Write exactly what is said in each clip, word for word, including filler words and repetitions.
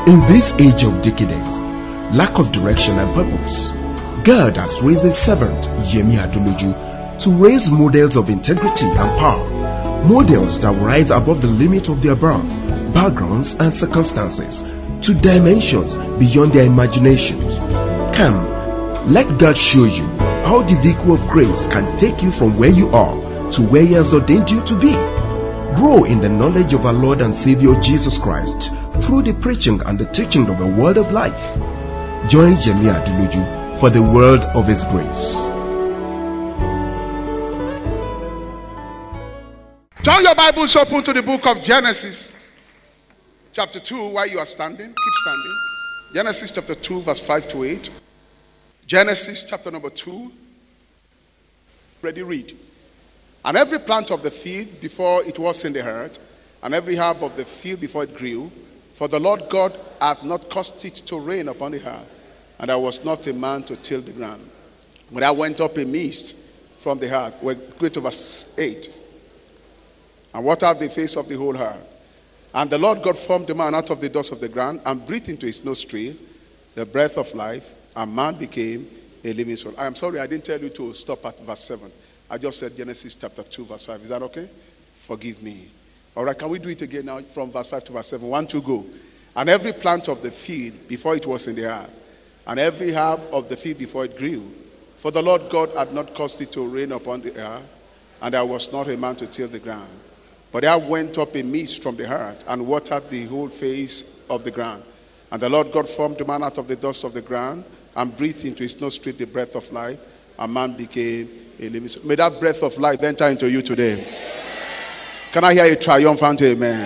In this age of decadence, lack of direction and purpose, God has raised a servant, Yemi Adeloju, to raise models of integrity and power, models that rise above the limit of their birth, backgrounds and circumstances, to dimensions beyond their imaginations. Come, let God show you how the vehicle of grace can take you from where you are to where He has ordained you to be. Grow in the knowledge of our Lord and Savior Jesus Christ through the preaching and the teaching of the word of life. Join Yemi Adeloju for the word of His grace. Turn your Bibles open to the book of Genesis, chapter two, while you are standing. Keep standing. Genesis chapter two, verse five to eight. Genesis chapter number two. Ready, read. And every plant of the field before it was in the earth, and every herb of the field before it grew, for the Lord God hath not caused it to rain upon the earth, and there was not a man to till the ground. When I went up a mist from the earth, we're going to verse eight, and watered the face of the whole earth. And the Lord God formed the man out of the dust of the ground, and breathed into his nostril the breath of life, and man became a living soul. I am sorry I didn't tell you to stop at verse seven. I just said Genesis chapter two, verse five. Is that okay? Forgive me. All right, can we do it again now from verse five to verse seven? One, two, go. And every plant of the field before it was in the earth, and every herb of the field before it grew, for the Lord God had not caused it to rain upon the earth, and there was not a man to till the ground. But there went up a mist from the earth, and watered the whole face of the ground. And the Lord God formed the man out of the dust of the ground, and breathed into his nostril the breath of life, and man became a living soul. May that breath of life enter into you today. Amen. Can I hear a triumphant amen?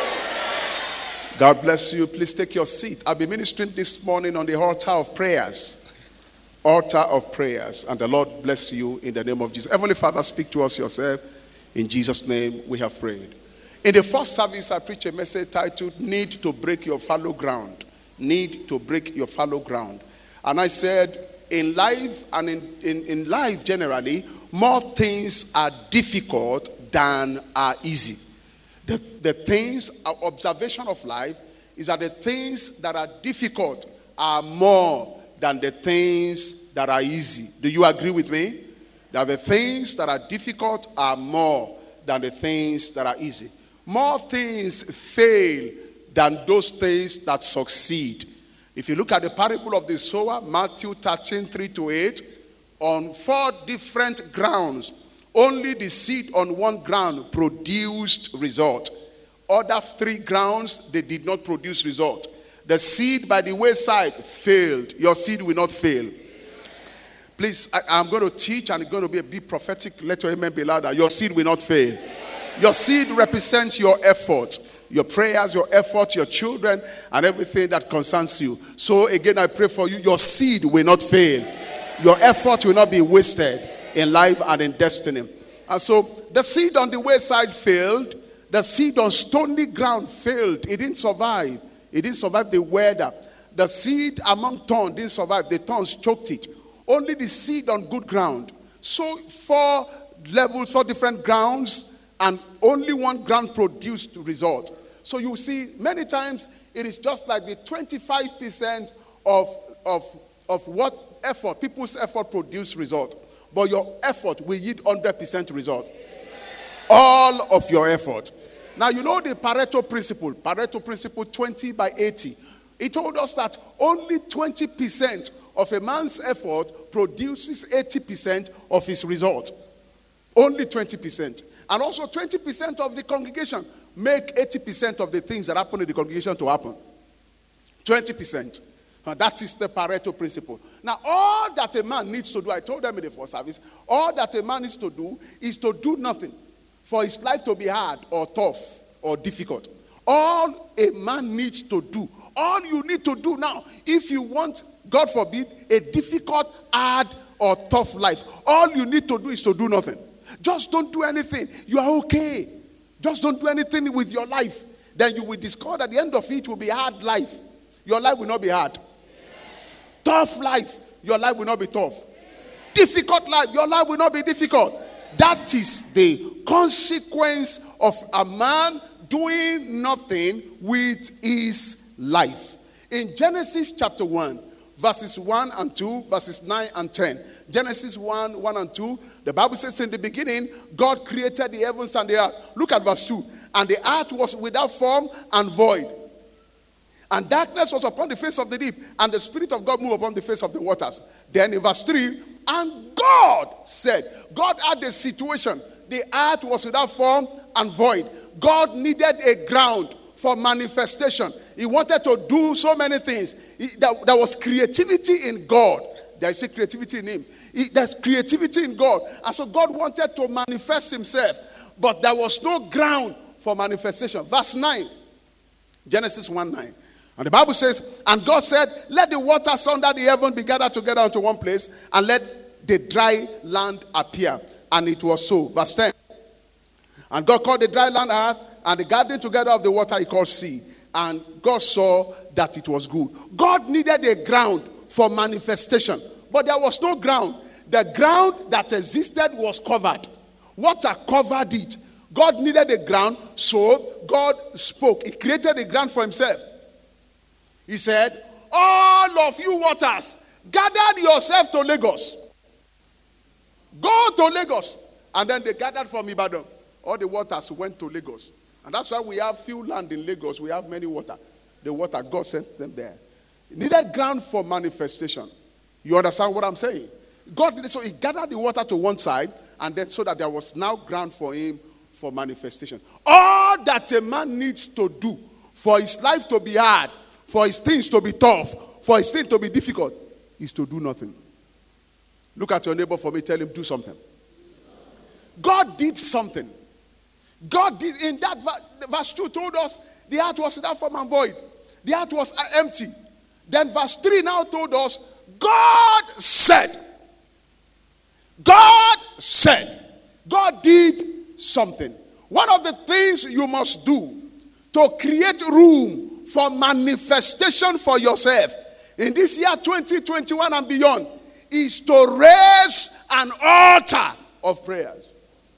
Amen? God bless you. Please take your seat. I'll be ministering this morning on the altar of prayers. Altar of prayers. And the Lord bless you in the name of Jesus. Heavenly Father, speak to us yourself. In Jesus' name we have prayed. In the first service, I preached a message titled, Need to Break Your Fallow Ground. Need to break your fallow ground. And I said, in life and in, in, in life generally, more things are difficult than are easy. The, the things, our observation of life is that the things that are difficult are more than the things that are easy. Do you agree with me? That the things that are difficult are more than the things that are easy. More things fail than those things that succeed. If you look at the parable of the sower, Matthew thirteen, three to eight, on four different grounds, only the seed on one ground produced result. Other three grounds, they did not produce result. The seed by the wayside failed. Your seed will not fail. Please, I, I'm going to teach, and it's going to be a big prophetic. Let your amen be louder. Your seed will not fail. Your seed represents your effort, your prayers, your effort, your children, and everything that concerns you. So again, I pray for you. Your seed will not fail. Your effort will not be wasted in life and in destiny. And so the seed on the wayside failed. The seed on stony ground failed. It didn't survive. It didn't survive the weather. The seed among thorns didn't survive. The thorns choked it. Only the seed on good ground. So four levels, four different grounds, and only one ground produced result. So you see, many times it is just like the twenty-five percent of, of, of what effort, people's effort produce result. But your effort will yield one hundred percent result. All of your effort. Now you know the Pareto principle. Pareto principle twenty by eighty. It told us that only twenty percent of a man's effort produces eighty percent of his result. Only twenty percent. And also twenty percent of the congregation make eighty percent of the things that happen in the congregation to happen. twenty percent. Now that is the Pareto principle. Now all that a man needs to do, I told them in the first service, all that a man needs to do is to do nothing for his life to be hard or tough or difficult. All a man needs to do, all you need to do now, if you want, God forbid, a difficult, hard, or tough life, all you need to do is to do nothing. Just don't do anything. You are okay. Just don't do anything with your life. Then you will discover at the end of it will be hard life. Your life will not be hard. Tough life. Your life will not be tough. Difficult life. Your life will not be difficult. That is the consequence of a man doing nothing with his life. In Genesis chapter one, verses one and two, verses nine and ten. Genesis one, one and two. The Bible says in the beginning, God created the heavens and the earth. Look at verse two. And the earth was without form and void. And darkness was upon the face of the deep. And the Spirit of God moved upon the face of the waters. Then in verse three, and God said, God had a situation. The earth was without form and void. God needed a ground for manifestation. He wanted to do so many things. He, there, there was creativity in God. There is a creativity in him. He, there's creativity in God. And so God wanted to manifest himself. But there was no ground for manifestation. Verse nine. Genesis one nine. And the Bible says, and God said, let the waters under the heaven be gathered together into one place, and let the dry land appear. And it was so. Verse ten. And God called the dry land earth, and the gathering together of the water he called sea. And God saw that it was good. God needed a ground for manifestation. But there was no ground. The ground that existed was covered. Water covered it. God needed a ground, so God spoke. He created a ground for himself. He said, all of you waters, gather yourself to Lagos. Go to Lagos. And then they gathered from Ibadan. All the waters went to Lagos. And that's why we have few land in Lagos. We have many water. The water, God sent them there. He needed ground for manifestation. You understand what I'm saying? God did it, so he gathered the water to one side, and then so that there was now ground for him for manifestation. All that a man needs to do for his life to be hard, for his things to be tough, for his things to be difficult, is to do nothing. Look at your neighbor for me, tell him, do something. God did something. God did, in that verse two told us the earth was without form and void. The earth was empty. Then verse three now told us, God said. God said. God did something. One of the things you must do to create room for manifestation for yourself in this year twenty twenty-one and beyond is to raise an altar of prayers.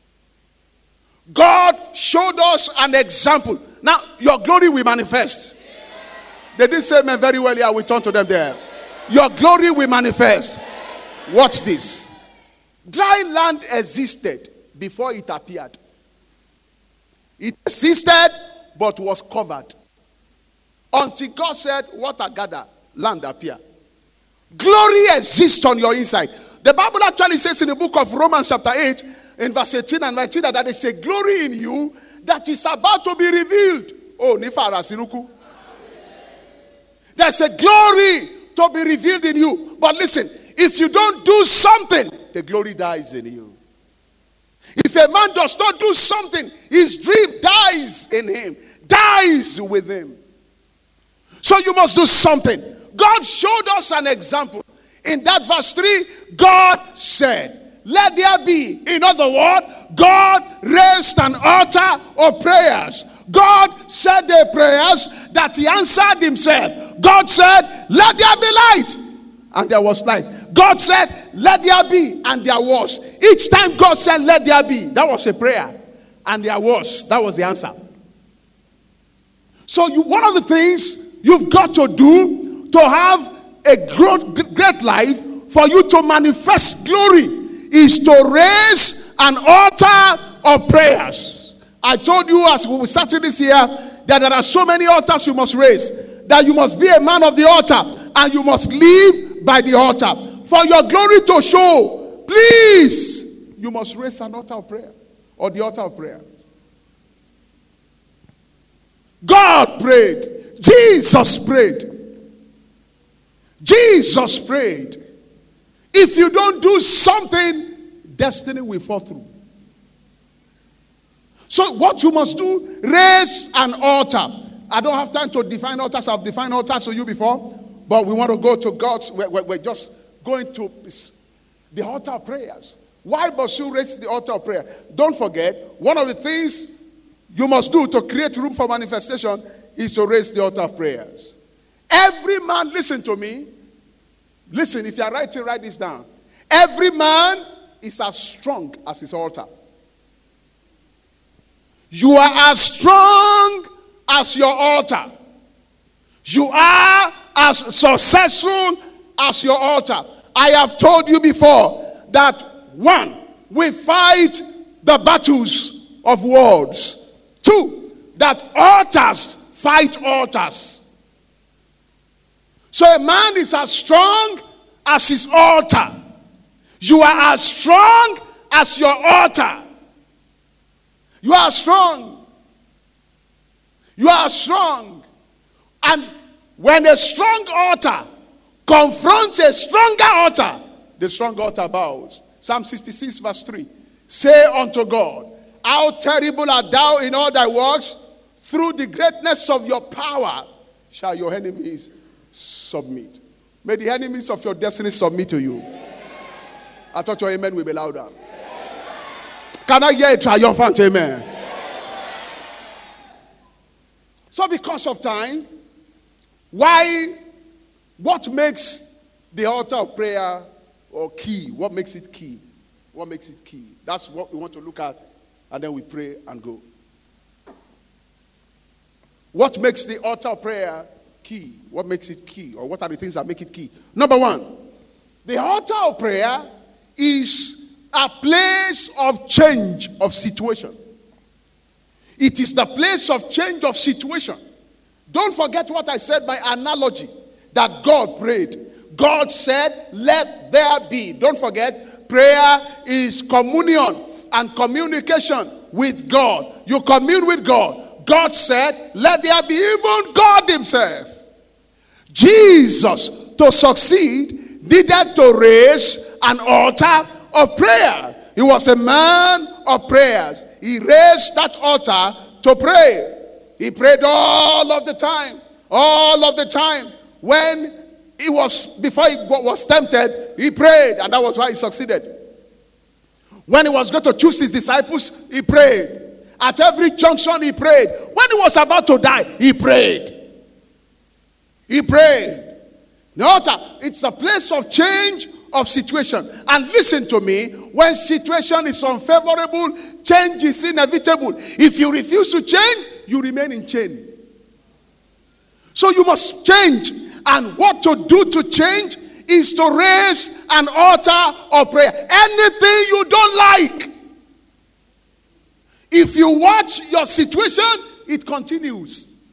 God showed us an example. Now, your glory will manifest. They didn't say amen very well here. We turn to them there. Your glory will manifest. Watch this. Dry land existed before it appeared. It existed but was covered. Until God said, water gather, land appear. Glory exists on your inside. The Bible actually says in the book of Romans chapter eight, in verse eighteen and nineteen, that there is a glory in you that is about to be revealed. Oh, Nifara Sinuku. There's a glory to be revealed in you. But listen, if you don't do something, the glory dies in you. If a man does not do something, his dream dies in him, dies with him. So you must do something. God showed us an example. In that verse three, God said, let there be. In other words, God raised an altar of prayers. God said the prayers that he answered himself. God said, let there be light. And there was light. God said, let there be. And there was. Each time God said, let there be, that was a prayer. And there was. That was the answer. So you, one of the things you've got to do to have a growth, great life, for you to manifest glory, is to raise an altar of prayers. I told you as we were starting this year that there are so many altars you must raise, that you must be a man of the altar and you must live by the altar. For your glory to show, please, you must raise an altar of prayer, or the altar of prayer. God prayed. Jesus prayed. Jesus prayed. If you don't do something, destiny will fall through. So what you must do, raise an altar. I don't have time to define altars. I've defined altars to you before. But we want to go to God's, we're, we're just going to the altar of prayers. Why must you raise the altar of prayer? Don't forget, one of the things you must do to create room for manifestation is to raise the altar of prayers. Every man, listen to me. Listen, if you are writing, write this down. Every man is as strong as his altar. You are as strong as your altar. You are as successful as your altar. I have told you before that one, we fight the battles of words. Two, that altars fight altars. So a man is as strong as his altar. You are as strong as your altar. You are strong. You are strong. And when a strong altar confronts a stronger altar, the strong altar bows. Psalm sixty-six verse three. Say unto God, how terrible art thou in all thy works. Through the greatness of your power shall your enemies submit. May the enemies of your destiny submit to you. I thought your amen will be louder. Can I hear a triumphant amen? So because of time, why, what makes the altar of prayer or key? What makes it key? What makes it key? That's what we want to look at, and then we pray and go. What makes the altar of prayer key? What makes it key? Or what are the things that make it key? Number one, the altar of prayer is a place of change of situation. It is the place of change of situation. Don't forget what I said by analogy, that God prayed. God said, let there be. Don't forget, prayer is communion and communication with God. You commune with God. God said, let there be, even God himself. Jesus, to succeed, needed to raise an altar of prayer. He was a man of prayers. He raised that altar to pray. He prayed all of the time. All of the time. When he was, before he was tempted, he prayed, and that was why he succeeded. When he was going to choose his disciples, he prayed. At every junction, he prayed. When he was about to die, he prayed. He prayed. The altar, it's a place of change of situation. And listen to me, when situation is unfavorable, change is inevitable. If you refuse to change, you remain in chain. So you must change. And what to do to change is to raise an altar of prayer. Anything you don't like, if you watch your situation, it continues.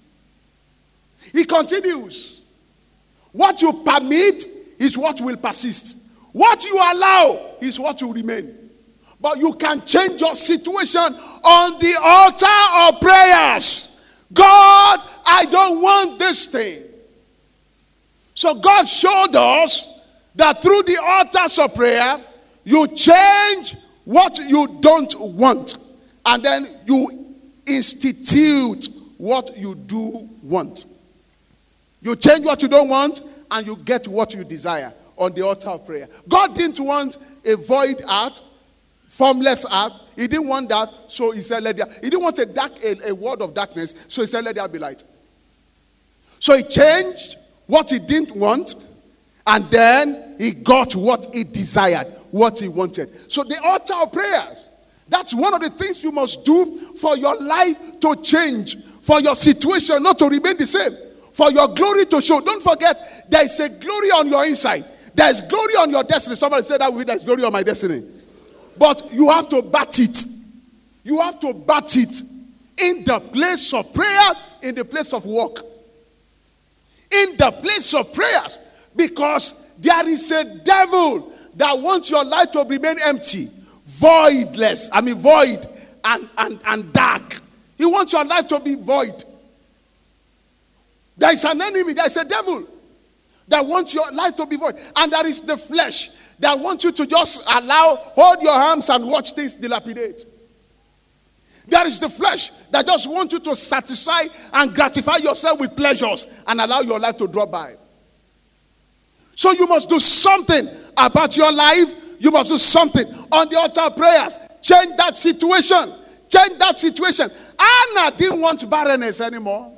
It continues. What you permit is what will persist. What you allow is what will remain. But you can change your situation on the altar of prayers. God, I don't want this thing. So God showed us that through the altars of prayer, you change what you don't want. And then you institute what you do want. You change what you don't want, and you get what you desire on the altar of prayer. God didn't want a void heart, formless heart. He didn't want that, so he said, let there. He didn't want a dark, a, a world of darkness, so he said, let there be light. So he changed what he didn't want, and then he got what he desired, what he wanted. So the altar of prayers, that's one of the things you must do for your life to change, for your situation not to remain the same, for your glory to show. Don't forget, there is a glory on your inside. There is glory on your destiny. Somebody said that with there is glory on my destiny. But you have to bat it. You have to bat it in the place of prayer, in the place of work. In the place of prayers. Because there is a devil that wants your life to remain empty, voidless. I mean void and, and, and dark. He wants your life to be void. There is an enemy, there is a devil that wants your life to be void. And there is the flesh that wants you to just allow, hold your arms and watch things dilapidate. There is the flesh that just wants you to satisfy and gratify yourself with pleasures and allow your life to drop by. So you must do something about your life. You must do something on the altar of prayers. Change that situation. Change that situation. Anna didn't want barrenness anymore.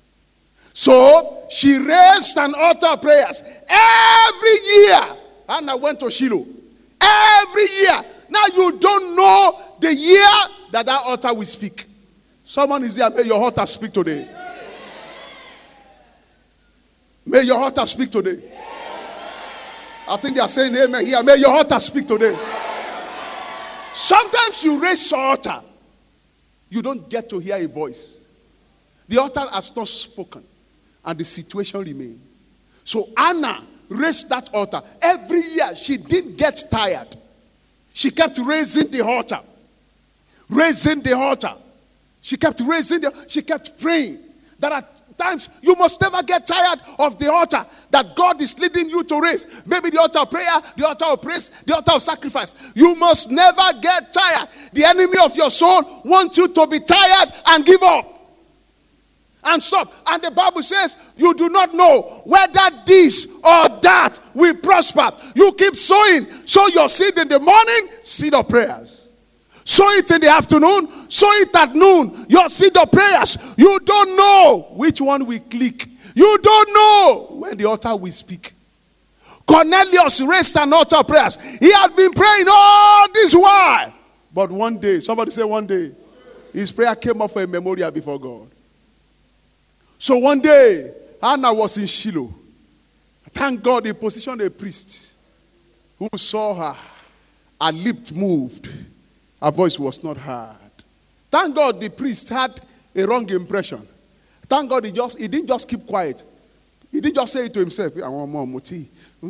So she raised an altar of prayers. Every year, Anna went to Shiloh. Every year. Now you don't know the year that that altar will speak. Someone is here, may your altar speak today. May your altar speak today. I think they are saying amen here. May your altar speak today. Sometimes you raise your altar, you don't get to hear a voice. The altar has not spoken, and the situation remains. So Anna raised that altar. Every year she didn't get tired. She kept raising the altar. Raising the altar. She kept raising the She kept praying. There are times you must never get tired of the altar that God is leading you to raise. Maybe the altar of prayer, the altar of praise, the altar of sacrifice. You must never get tired. The enemy of your soul wants you to be tired and give up. And stop. And the Bible says, you do not know whether this or that will prosper. You keep sowing. Sow your seed in the morning, seed of prayers. Sow it in the afternoon, sow it at noon. Your seed of prayers. You don't know which one will click. You don't know when the altar will speak. Cornelius raised an altar of prayers. He had been praying all this while. But one day, somebody say one day, his prayer came up for a memorial before God. So one day, Hannah was in Shiloh. Thank God he positioned a priest who saw her. Her lips moved. Her voice was not heard. Thank God the priest had a wrong impression. Thank God he just he didn't just keep quiet. He didn't just say it to himself. I want more muti.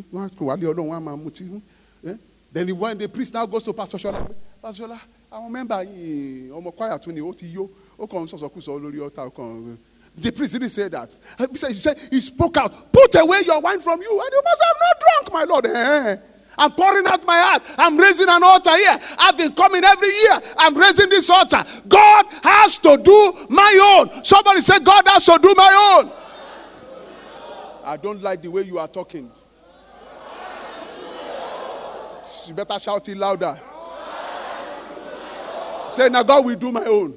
Then he went, the priest now goes to Pastor Shola. Pastor Shola, I remember I'm quiet when he the priest didn't say that. He said, he spoke out, put away your wine from you. And you must have not drunk, my Lord. Eh. I'm pouring out my heart. I'm raising an altar here. I've been coming every year. I'm raising this altar. God has to do my own. Somebody said, God has to do my own. I don't like the way you are talking. You better shout it louder. Say, now God will do my own.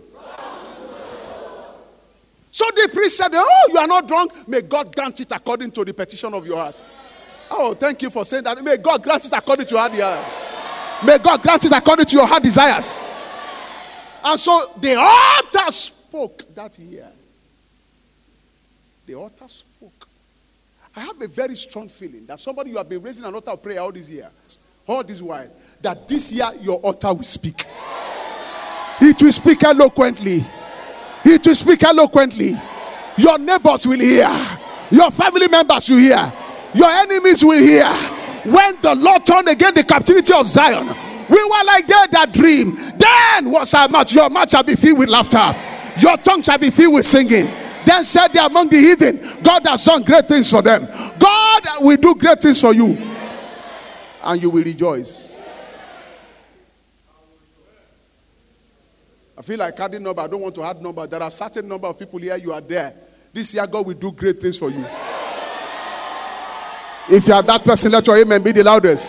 So the priest said, oh, you are not drunk. May God grant it according to the petition of your heart. Oh, thank you for saying that. May God grant it according to your heart. May God grant it according to your heart desires. And so the altar spoke that year. The altar spoke. I have a very strong feeling that somebody you have been raising an altar of prayer all these years, all this while, that this year your altar will speak. It will speak eloquently. It will speak eloquently. Your neighbors will hear. Your family members will hear. Your enemies will hear. When the Lord turned again the captivity of Zion, we were like they that dream. Then was our mouth. Your mouth shall be filled with laughter. Your tongue shall be filled with singing. Then said they among the heathen, God has done great things for them. God will do great things for you. And you will rejoice. I feel like adding number. I don't want to add number. There are certain number of people here. You are there. This year God will do great things for you. If you are that person, let your amen be the loudest.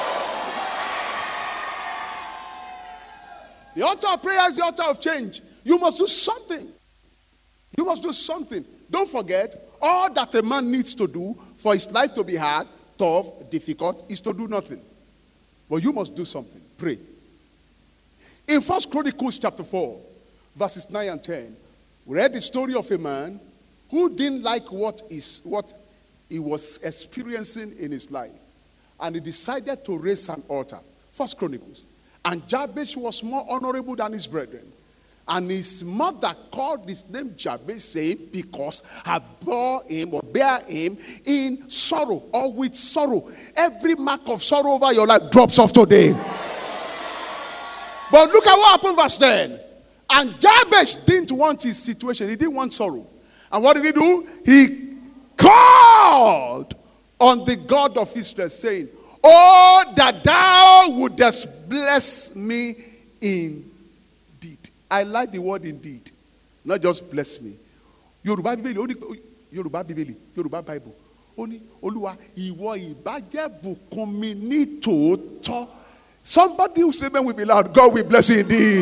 The altar of prayer is the altar of change. You must do something. You must do something. Don't forget, all that a man needs to do for his life to be hard, tough, difficult, is to do nothing. But you must do something. Pray. In First Chronicles chapter four, verses nine and ten, we read the story of a man who didn't like what is what he was experiencing in his life. And he decided to raise an altar. First Chronicles. And Jabez was more honorable than his brethren. And his mother called his name Jabez, saying, because I bore him or bear him in sorrow or with sorrow. Every mark of sorrow over your life drops off today. But look at what happened verse ten. And Jabez didn't want his situation. He didn't want sorrow. And what did he do? He called on the God of Israel, saying, oh, that thou wouldest bless me indeed. I like the word indeed. Not just bless me. Yoruba Bible, only Yoruba Bible, Yoruba Bible. Only Olúwa, ìwọ ìbàjẹ́ bùkún mi ní tòótọ́. Somebody who say, man, will be loud. God will bless you indeed.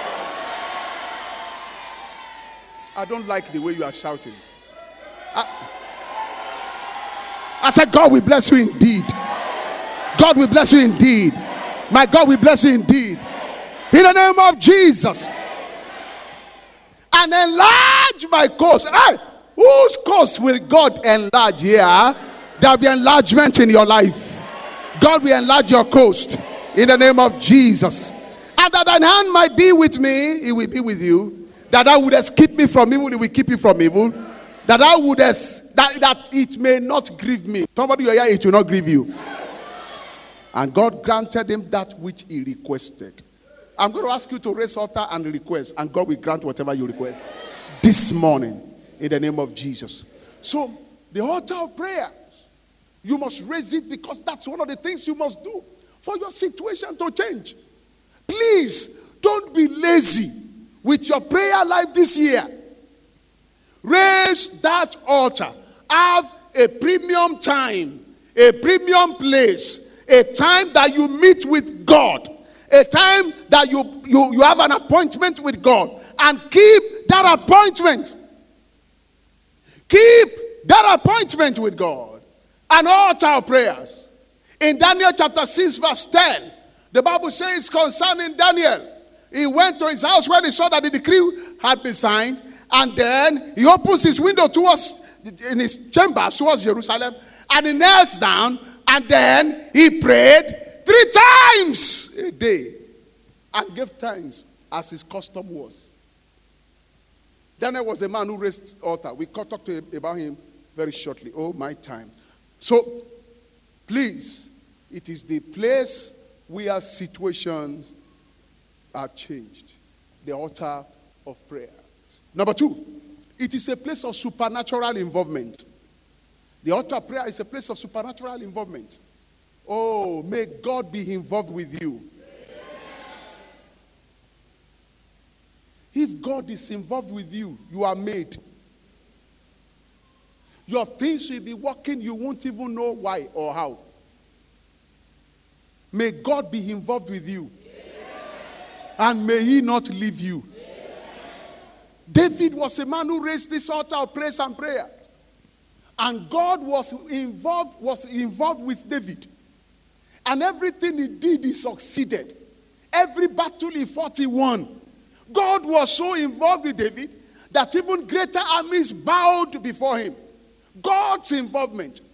I don't like the way you are shouting. I, I said, God will bless you indeed. God will bless you indeed. My God will bless you indeed. In the name of Jesus. And enlarge my coast. Hey, Whose coast will God enlarge here? There will be enlargement in your life. God will enlarge your coast in the name of Jesus. And that thine hand might be with me, it will be with you. That thou wouldest keep me from evil, it will keep you from evil. That thou wouldest, that, that it may not grieve me. Somebody here, it will not grieve you. And God granted him that which he requested. I'm going to ask you to raise altar and request, and God will grant whatever you request this morning in the name of Jesus. So, the altar of prayer, you must raise it because that's one of the things you must do for your situation to change. Please, don't be lazy with your prayer life this year. Raise that altar. Have a premium time, a premium place, a time that you meet with God, a time that you, you, you have an appointment with God, and keep that appointment. Keep that appointment with God. An altar of prayers. In Daniel chapter six verse ten, the Bible says concerning Daniel, he went to his house when he saw that the decree had been signed, and then he opens his window towards, in his chamber towards Jerusalem, and he knelt down, and then he prayed three times a day, and gave thanks as his custom was. Daniel was a man who raised altar. We can talk to him about him very shortly. Oh, my time. So, please, it is the place where situations are changed. The altar of prayer. Number two, it is a place of supernatural involvement. The altar of prayer is a place of supernatural involvement. Oh, may God be involved with you. If God is involved with you, you are made. Your things will be working, you won't even know why or how. May God be involved with you. And may he not leave you. David was a man who raised this altar of praise and prayer. And God was involved, was involved with David. And everything he did, he succeeded. Every battle he fought, he won. God was so involved with David that even greater armies bowed before him. God's involvement.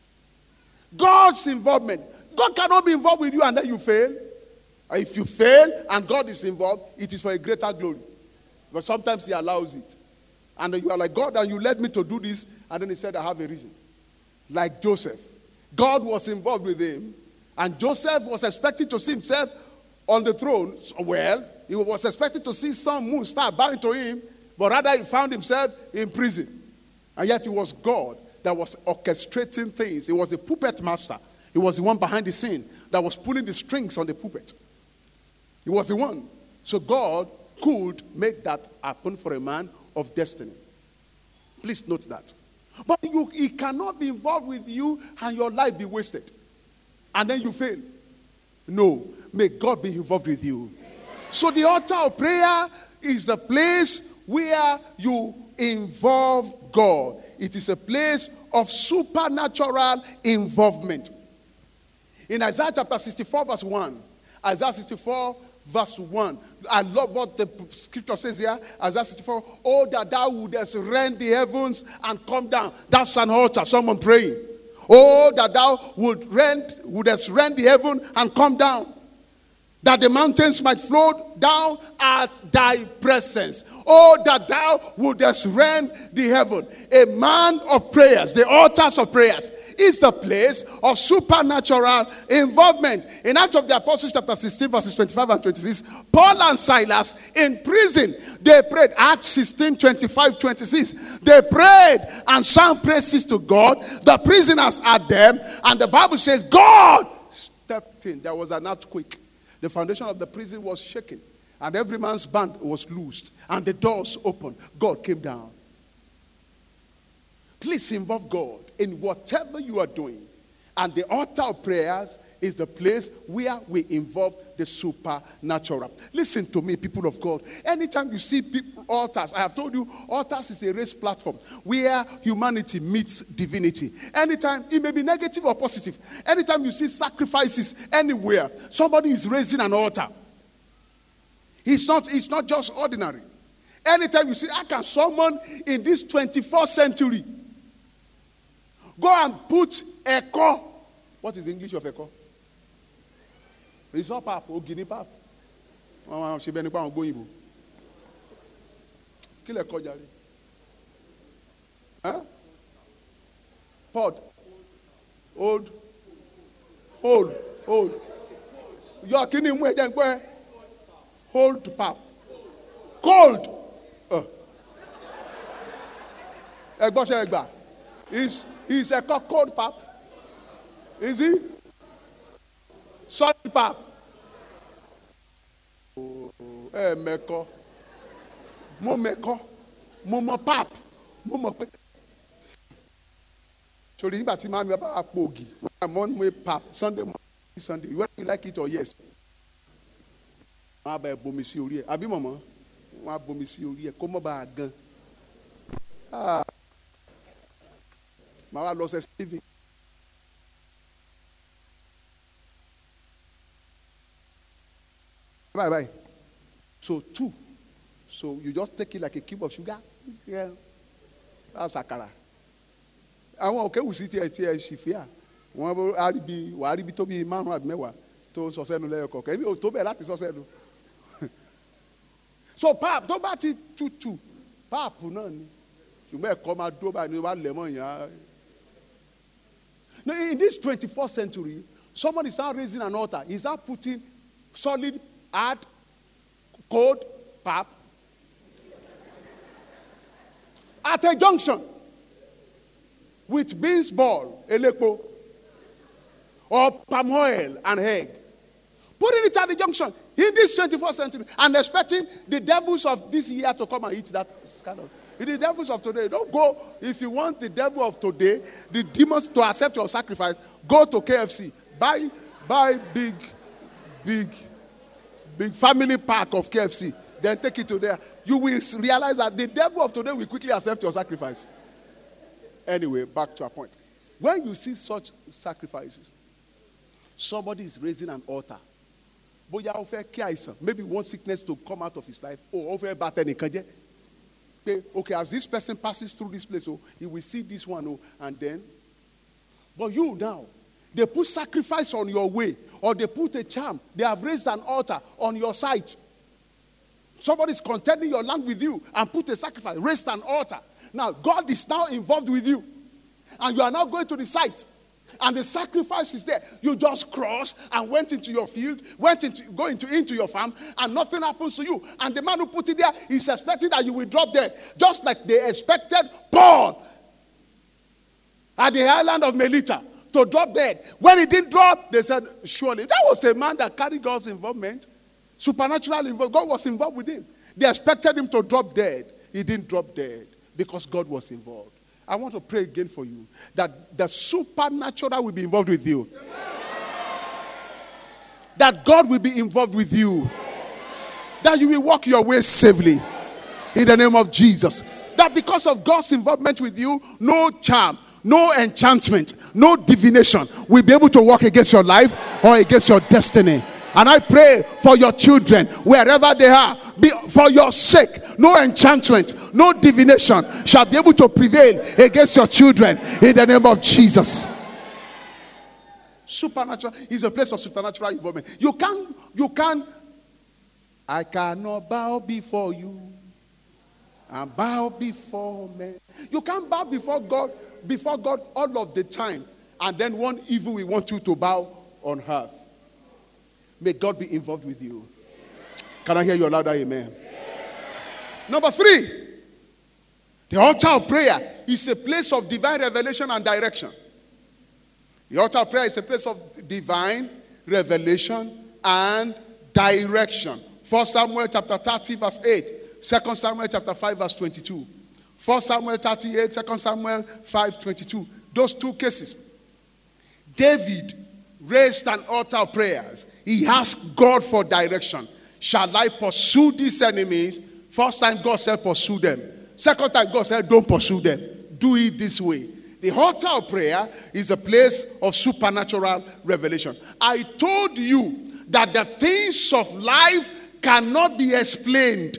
God's involvement. God cannot be involved with you and then you fail. If you fail and God is involved, it is for a greater glory. But sometimes he allows it. And you are like, God, and you led me to do this. And then he said, I have a reason. Like Joseph. God was involved with him. And Joseph was expecting to see himself on the throne. Well, he was expecting to see some moon start bowing to him. But rather he found himself in prison. And yet it was God that was orchestrating things. He was a puppet master. He was the one behind the scene that was pulling the strings on the puppet. He was the one. So God could make that happen for a man of destiny. Please note that. But you, he cannot be involved with you and your life be wasted. And then you fail. No. May God be involved with you. So the altar of prayer is the place where you involve God. It is a place of supernatural involvement. In Isaiah chapter sixty-four verse one. Isaiah sixty-four verse one. I love what the scripture says here. Isaiah sixty-four. Oh, that thou wouldest rend the heavens and come down. That's an altar. Someone praying. Oh, that thou would rend, wouldest rend the heaven and come down. That the mountains might flow down at thy presence. Oh, that thou wouldest rend the heaven. A man of prayers, the altars of prayers, is the place of supernatural involvement. In Acts of the Apostles chapter sixteen, verses twenty-five and twenty-six, Paul and Silas in prison, they prayed. Acts sixteen, twenty-five, twenty-six. They prayed and sang praises to God. The prisoners had them. And the Bible says, God stepped in. There was an earthquake. The foundation of the prison was shaken. And every man's band was loosed. And the doors opened. God came down. Please involve God in whatever you are doing. And the altar of prayers is the place where we involve the supernatural. Listen to me, people of God. Anytime you see people, altars, I have told you, altars is a raised platform where humanity meets divinity. Anytime, it may be negative or positive. Anytime you see sacrifices anywhere, somebody is raising an altar. It's not, it's not just ordinary. Anytime you see, I can summon in this twenty-first century. Go and put echo. What is the English of echo? It's not pap or guinea pap. She been going Ibo. Kill a call, huh? Pod. Old. Hold. Hold. You are killing me. Hold pap. Cold. Uh. Is is a cold pap? Is he? Solid pap. Oh, eh, meko. Mo meko. Mo mo pap. Mo mo pe. So the thing about about pogi. I'm on my pap. Sunday, Sunday. Whether you like it or yes. I buy bomisi ori. Abi mama. I bomisi ori. Come ba gan. Ah. My lost a Stevie. Bye bye. So two. So you just take it like a cube of sugar. Yeah. That's akara. I want okay we sit here here shifia. Wọ́n á rí bí wà á rí bí tó bí márùn àbí mẹ́wàá tó sọ sẹ́nu lẹ́yọ kọ̀ọ̀kan. Èmi ò tó bẹ́ẹ̀ láti sọ sẹ́nu. So pap tó bá ti tutù pap náà ni. Ṣùgbọ́n ẹ̀kọ́ máa dúró báyìí ni wọ́n á lẹ̀ mọ́ ìyá. Now, in this twenty-first century, someone is now raising an altar. He's now putting solid, hard, cold pap at a junction with beans ball, elepo, or palm oil and egg. Putting it at the junction in this twenty-first century and expecting the devils of this year to come and eat that kind of. The devils of today, don't go. If you want the devil of today, the demons to accept your sacrifice, go to K F C. Buy, buy big, big, big family pack of K F C. Then take it to there. You will realize that the devil of today will quickly accept your sacrifice. Anyway, back to our point. When you see such sacrifices, somebody is raising an altar. Maybe one sickness to come out of his life. Or over a okay, as this person passes through this place, oh, he will see this one, oh, and then. But you now, they put sacrifice on your way, or they put a charm. They have raised an altar on your site. Somebody is contending your land with you and put a sacrifice, raised an altar. Now, God is now involved with you. And you are now going to the site. And the sacrifice is there. You just crossed and went into your field, went into, go into, into your farm, and nothing happens to you. And the man who put it there is expecting that you will drop dead. Just like they expected Paul at the island of Melita to drop dead. When he didn't drop, they said, surely. That was a man that carried God's involvement. Supernatural involvement. God was involved with him. They expected him to drop dead. He didn't drop dead because God was involved. I want to pray again for you that the supernatural will be involved with you. That God will be involved with you. That you will walk your way safely in the name of Jesus. That because of God's involvement with you, no charm, no enchantment, no divination will be able to work against your life or against your destiny. And I pray for your children, wherever they are, be, for your sake, no enchantment, no divination shall be able to prevail against your children in the name of Jesus. Supernatural is a place of supernatural involvement. You can't, you can't, I cannot bow before you and bow before men. You can't bow before God, before God all of the time, and then one evil will want you to bow on earth. May God be involved with you. Can I hear your louder amen? Amen? Number three, the altar of prayer is a place of divine revelation and direction. The altar of prayer is a place of divine revelation and direction. First Samuel chapter thirty verse eight. Second Samuel chapter five verse twenty-two. First Samuel thirty-eight, Second Samuel five twenty-two. Those two cases. David raised an altar of prayers. He asked God for direction. Shall I pursue these enemies? First time God said pursue them. Second time God said don't pursue them. Do it this way. The altar of prayer is a place of supernatural revelation. I told you that the things of life cannot be explained.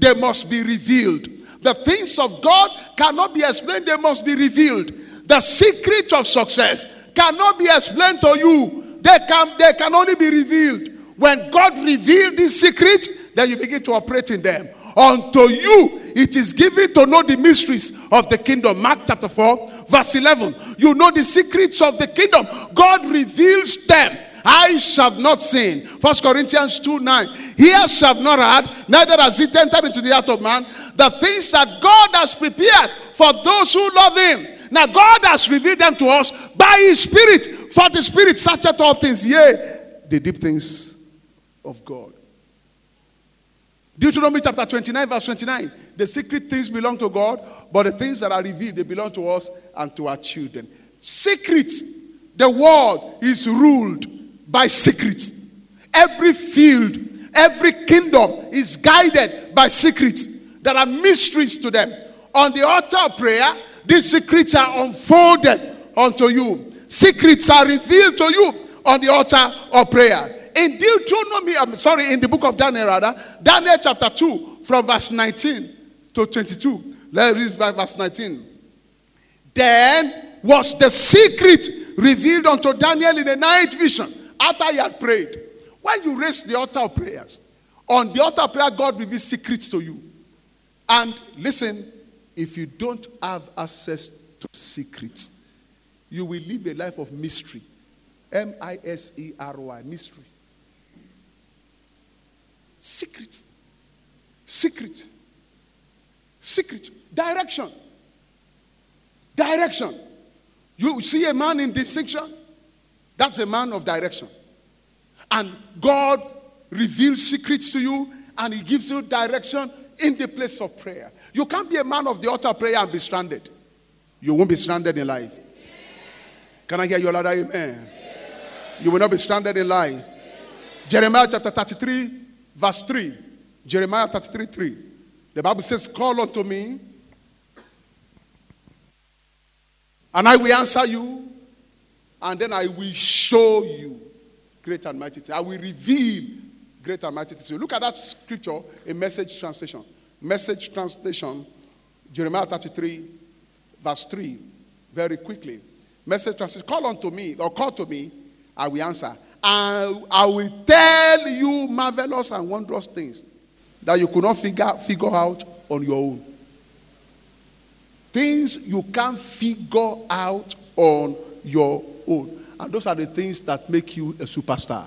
they must be revealed. The things of God cannot be explained, they must be revealed. The secret of success cannot be explained to you. They can, they can only be revealed. When God revealed this secret, then you begin to operate in them. Unto you, it is given to know the mysteries of the kingdom. Mark chapter four, verse eleven. You know the secrets of the kingdom. God reveals them. Eyes have not seen. First Corinthians two nine. Ears have not heard, neither has it entered into the heart of man, the things that God has prepared for those who love him. Now God has revealed them to us by his Spirit. For the Spirit searcheth all things, yea, the deep things of God. Deuteronomy chapter twenty-nine, verse twenty-nine. The secret things belong to God, but the things that are revealed, they belong to us and to our children. Secrets. The world is ruled by secrets. Every field, every kingdom is guided by secrets. There are mysteries to them. On the altar of prayer, these secrets are unfolded unto you. Secrets are revealed to you on the altar of prayer. In Deuteronomy, I'm sorry, in the book of Daniel, rather, Daniel chapter two, from verse nineteen to twenty-two. Let's read verse nineteen. Then was the secret revealed unto Daniel in a night vision after he had prayed. When you raise the altar of prayers, on the altar of prayer, God reveals secrets to you. And listen, if you don't have access to secrets, you will live a life of mystery. M I S E R Y, mystery. Secret. Secret. Secret. Direction. Direction. You see a man in distinction? That's a man of direction. And God reveals secrets to you and he gives you direction in the place of prayer. You can't be a man of the altar of prayer and be stranded. You won't be stranded in life. Can I hear your louder amen? You will not be stranded in life. Jeremiah chapter thirty-three, verse three. Jeremiah thirty-three, three. The Bible says, call unto me, and I will answer you, and then I will show you great and mighty things. I will reveal great and mighty things. So look at that scripture in Message translation. Message translation, Jeremiah thirty-three, verse three. Very quickly. Message translation, call unto me, or call to me, I will answer. I, I will tell you marvelous and wondrous things that you could not figure, figure out on your own. Things you can't figure out on your own. And those are the things that make you a superstar.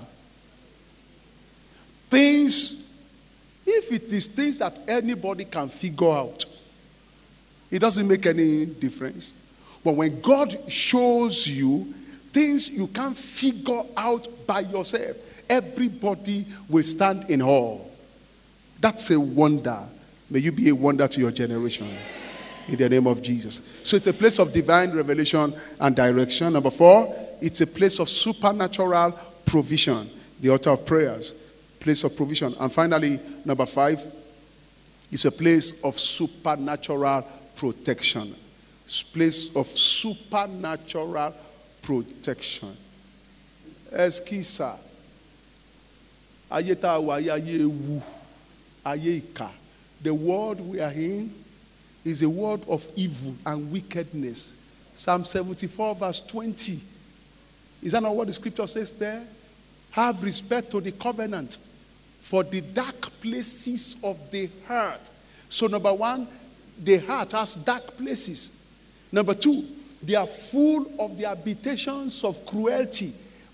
Things, if it is things that anybody can figure out, it doesn't make any difference. But when God shows you things you can't figure out by yourself, everybody will stand in awe. That's a wonder. May you be a wonder to your generation. In the name of Jesus. So it's a place of divine revelation and direction. Number four, it's a place of supernatural provision. The altar of prayers. Place of provision. And finally, number five, it's a place of supernatural protection. Place of supernatural protection. Eskisa. Ayeta wa aye wu. Aye ika. The world we are in is a world of evil and wickedness. Psalm seventy-four verse twenty. Is that not what the scripture says there? Have respect to the covenant, for the dark places of the heart. So number one, the heart has dark places. Number two, they are full of the habitations of cruelty.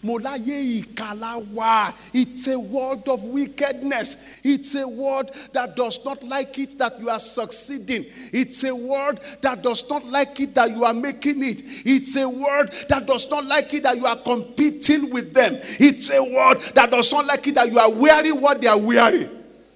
It's a world of wickedness. It's a world that does not like it that you are succeeding. It's a world that does not like it that you are making it. It's a world that does not like it that you are competing with them. It's a world that does not like it that you are wearing what they are wearing.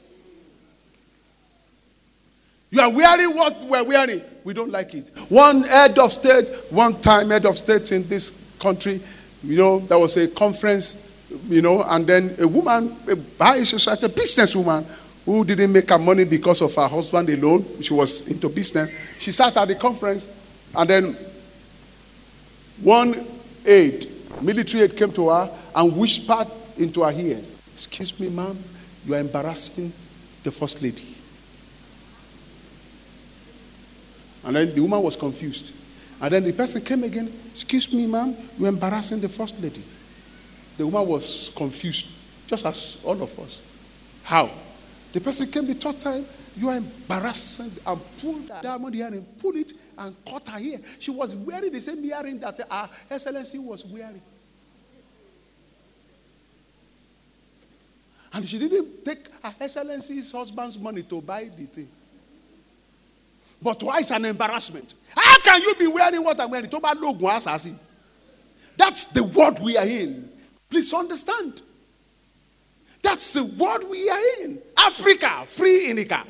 You are wearing what we're wearing. We don't like it. One head of state, one time head of state in this country, you know, there was a conference, you know, and then a woman, a high society, a businesswoman who didn't make her money because of her husband alone. She was into business. She sat at the conference, and then one aide, military aide, came to her and whispered into her ear, "Excuse me, ma'am, you are embarrassing the first lady." And then the woman was confused. And then the person came again. Excuse me, ma'am, you're embarrassing the first lady. The woman was confused, just as all of us. How? The person came the third time. You are embarrassing, and pulled that diamond earring, pull it and cut her hair. She was wearing the same earring that our Excellency was wearing. And she didn't take her Excellency's husband's money to buy the thing. But why is an embarrassment? How can you be wearing what I'm wearing? That's the world we are in. Please understand. That's the world we are in. Africa, free inika.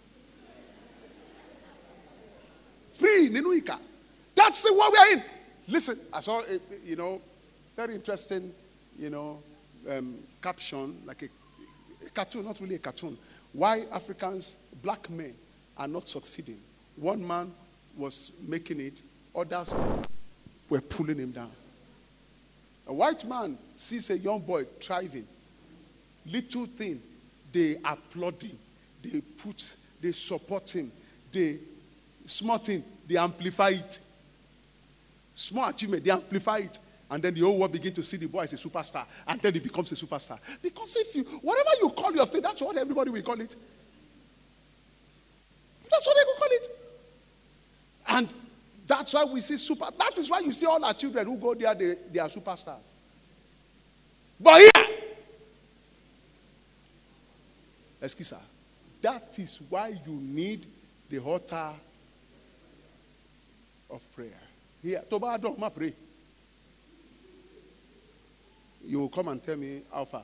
Free ninuika. That's the world we are in. Listen, I saw a, you know, very interesting, you know, um, caption, like a, a cartoon, not really a cartoon. Why Africans, black men, are not succeeding. One man was making it, others were pulling him down. A white man sees a young boy thriving. Little thing, they applaud him. They put, they support him. They, small thing, they amplify it. Small achievement, they amplify it. And then the whole world begins to see the boy as a superstar. And then he becomes a superstar. Because if you, whatever you call your thing, that's what everybody will call it. That's what they will call it. And that's why we see super, that is why you see all our children who go there, they, they are superstars. But here, excuse me, that is why you need the altar of prayer. Here, Toba don't pray. You will come and tell me how far.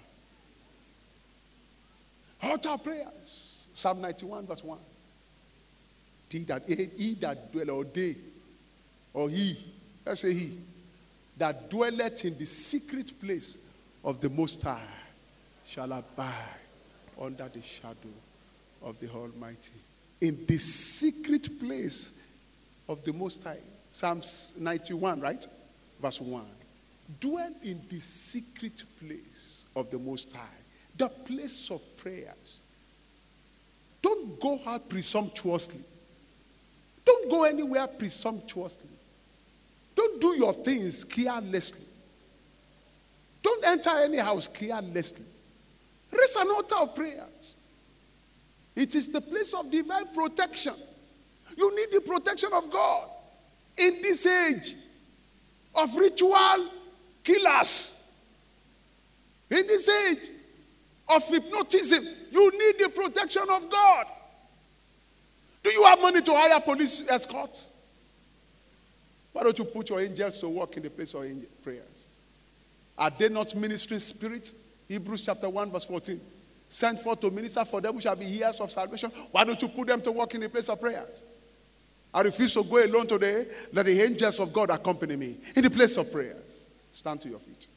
Altar of prayers. Psalm ninety-one verse one. He that, he that dwelleth, or they, or he, let's say he, that dwelleth in the secret place of the Most High shall abide under the shadow of the Almighty. In the secret place of the Most High. Psalms ninety-one, right? Verse one. Dwell in the secret place of the Most High. The place of prayers. Don't go out presumptuously. Don't go anywhere presumptuously. Don't do your things carelessly. Don't enter any house carelessly. Raise an altar of prayers. It is the place of divine protection. You need the protection of God. In this age of ritual killers, in this age of hypnotism, you need the protection of God. Do you have money to hire police escorts? Why don't you put your angels to work in the place of angel prayers? Are they not ministering spirits? Hebrews chapter one verse fourteen. Send forth to minister for them who shall be heirs of salvation. Why don't you put them to work in the place of prayers? I refuse to go alone today. Let the angels of God accompany me in the place of prayers. Stand to your feet.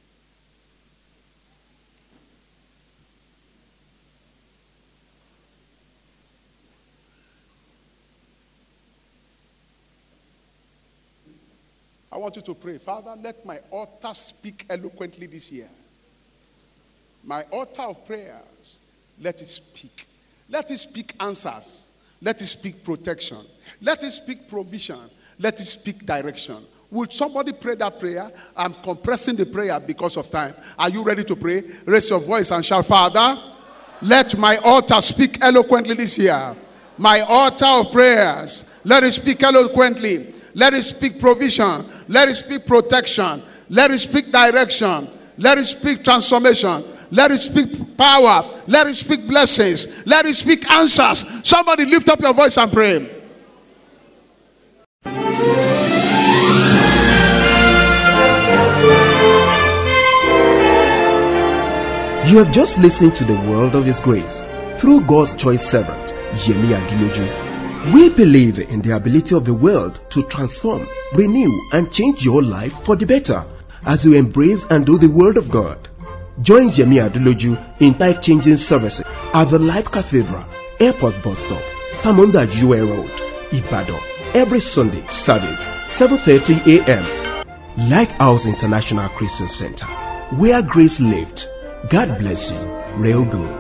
I want you to pray, Father, let my altar speak eloquently this year. My altar of prayers, let it speak. Let it speak answers. Let it speak protection. Let it speak provision. Let it speak direction. Will somebody pray that prayer? I'm compressing the prayer because of time. Are you ready to pray? Raise your voice and shout, Father, let my altar speak eloquently this year. My altar of prayers, let it speak eloquently. Let it speak provision. Let it speak protection. Let it speak direction. Let it speak transformation. Let it speak power. Let it speak blessings. Let it speak answers. Somebody lift up your voice and pray. You have just listened to the World of His Grace through God's choice servant, Yemi Aduloju. We believe in the ability of the world to transform, renew, and change your life for the better as you embrace and do the Word of God. Join Yemi Aduloju in life-changing services at the Light Cathedral, Airport Bus Stop, Samonda Jue Road, Ibadan, every Sunday service, seven thirty a m Lighthouse International Christian Center, where grace lived. God bless you. Real good.